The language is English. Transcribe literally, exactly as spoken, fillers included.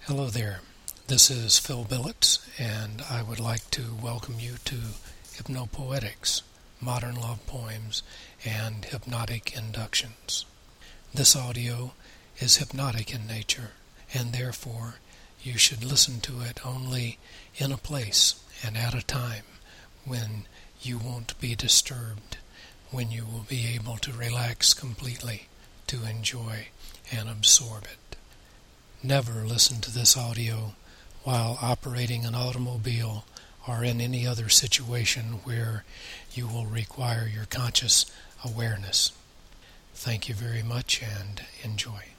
Hello there, this is Phil Billets, and I would like to welcome you to Hypnopoetics, Modern Love Poems, and Hypnotic Inductions. This audio is hypnotic in nature, and therefore you should listen to it only in a place and at a time when you won't be disturbed, when you will be able to relax completely, to enjoy and absorb it. Never listen to this audio while operating an automobile or in any other situation where you will require your conscious awareness. Thank you very much and enjoy.